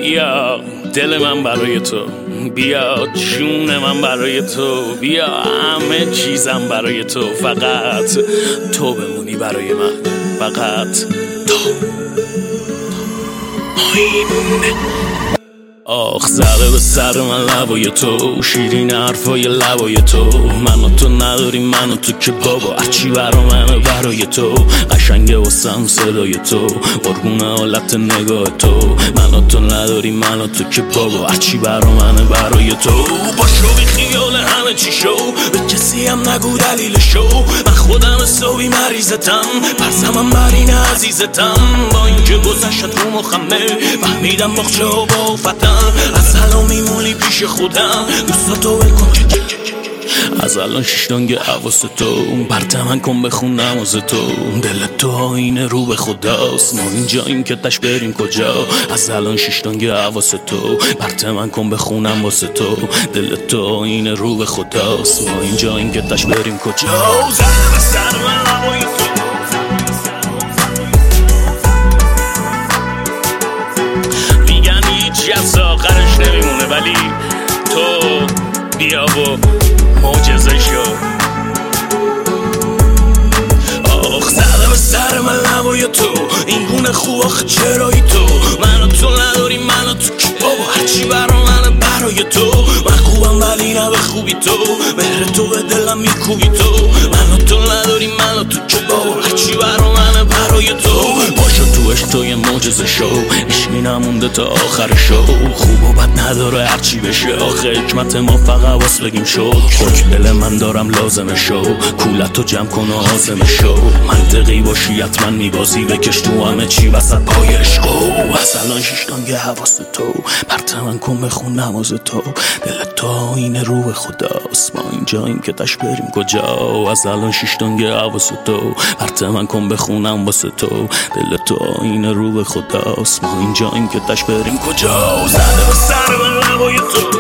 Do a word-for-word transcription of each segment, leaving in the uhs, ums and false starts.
بیا دل من برای تو، بیا جون من برای تو، بیا همه چیزم برای تو، فقط تو بمونی برای من، فقط تو. آخ زده به سر من لبای تو، شیرین حرفای لبای تو، من و تو نداریم من و تو که بابا هرچی برا منه برای تو، قشنگه واسم صدای تو، قربون حالت نگاه تو، من و تو نداریم من و تو که بابا هرچی برا منه برای تو. باشو بی خیال همه چی شو، به کسی هم نگو دلیل شو، من خودم حسابی مریضتم، پرسمم بر این عزیزتم، با اینکه گذشت رو مخمه فهمیدم مخچه و با فتم، از الان میمونی پیش خودم، دوستا تو بکن از الان ششتانگه حواس تو، برت من کن بخون نماز تو، دل تو آینه رو به خداست، ما اینجاییم که تش بریم کجا، از الان ششتانگه حواس تو، برت من کن بخونم واسه تو، دل تو آینه رو به خداست، ما اینجاییم که تش بریم کجا. زن سر من لبای تو، میگن هیچی از آخرش نمیمونه، ولی تو بیا و معجزه شو. آخ زده به سر من لبای تو، این گونه خوب آخه چرایی تو، من و تو نداریم من و تو که بابا هرچی برا منه برای تو، من خوبم ولی نه به خوبی تو، مهر تو به دلم میکوبی تو، من و تو نداریم من و تو که بابا هرچی برا منه برای تو. باشو تو عشق تو یه معجزه شو، عشقی نمونده تا آخر شو، خوب و بد نداره هرچی بشه، آخه حکمت ما فقط واس بگیم شو، خاک دل من دارم لازمه شو، کولتو جمع کن و عازمه شو، منطقی باشی حتما میبازی، بکش تو همه چی وسط پای عشقو، از الان ششتانگه حواس تو، برت من کن بخون نماز تو، دل تو آینه رو به خداست، ما اینجاییم که تش بریم کجا، از الان ششتانگه حواس تو، برت من کن بخونم واسه تو، دل تو آینه رو به خداست، ما اینجاییم که تش بریم کجا. زده به سر من لبای تو،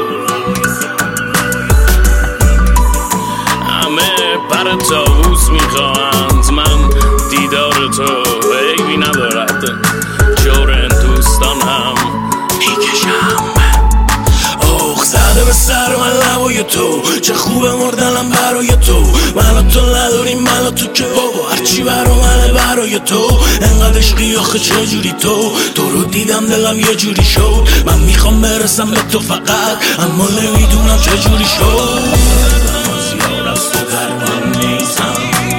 همه پر طاووس میخواهند، من دیدار تو عیبی ندارد، جور دوستان هم میکشم. آخ زده به سر من لبای تو، چه خوبه مردنم برای تو، من و تو نداریم من و تو که بابا هرچی برا منه برای تو، انقدر عشقی آخه چجوری تو، تو رو دیدم دلم یه جوری شد، من میخوام برسم به تو فقط، اما نمیدونم چجوری شد، زیاد از تو در من نیستم،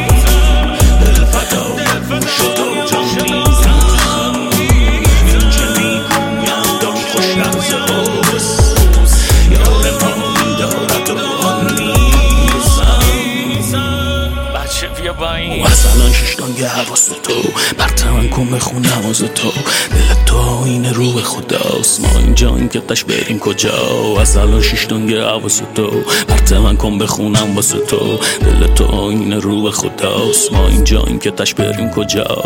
دل فدا شد و جان نیستم، این که میگویم دام خوش رمز هست، یار ما میدارد و آن نیستم. بچه بیا با این، از الان ششتانگه حواس تو، برت من کن بخون نماز تو، دل تو آینه رو به خداست، ما اینجاییم که تش بریم کجا، از الان ششتانگه حواس تو، برت من کن بخونم واسه تو، دل تو آینه رو به خداست، ما اینجاییم که تش بریم کجا.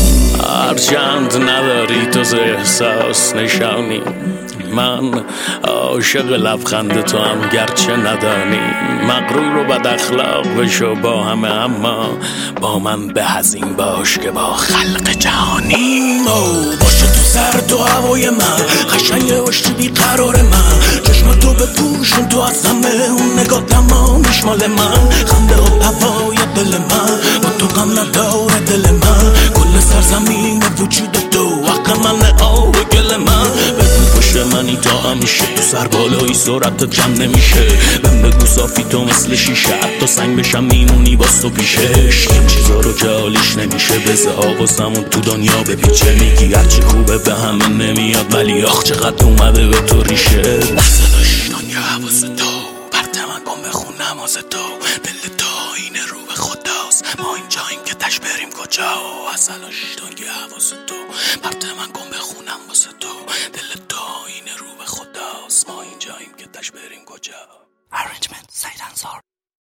هرچند نداری تو ز احساس نشانی، من عاشق لبخند تو هم گرچه ندانی، مغرور و بد اخلاق بشو با همه، اما با من به از این باش که با خلق جهانی. باشه تو سر تو هوای من، قشنگه باشی بیقرار من، چشم تو بپوشون تو از همه، اون نگاه تمامیش مال من، خنده و هوای دل من، با تو غم نداره دل من، کل سرزمین وجود تو حق من آب گل من، بگو پشت منی تا همیشه، تو سر بالایی سرعت جمع نمیشه، من بگو صافی تو مثل شیشه، حتی سنگ بشم میمونی باز تو پیشش، این چیزا رو که حالیش نمیشه، بزه آوازمون تو دنیا بپیچه، میگی هرچی خوبه به همه نمیاد، ولی آخ چقدر اومده به تو ریشه. دست دنیا حواس تو، برت من کن بخون نماز تو، دل تو آینه رو به خداست، ما اینجاییم که تش بریم کجا، از الان ششتانگه حواس تو، برت من کن بخونم واسه تو، دل تو آینه رو به خداست، ما اینجاییم که تش بریم کجا. Arrangement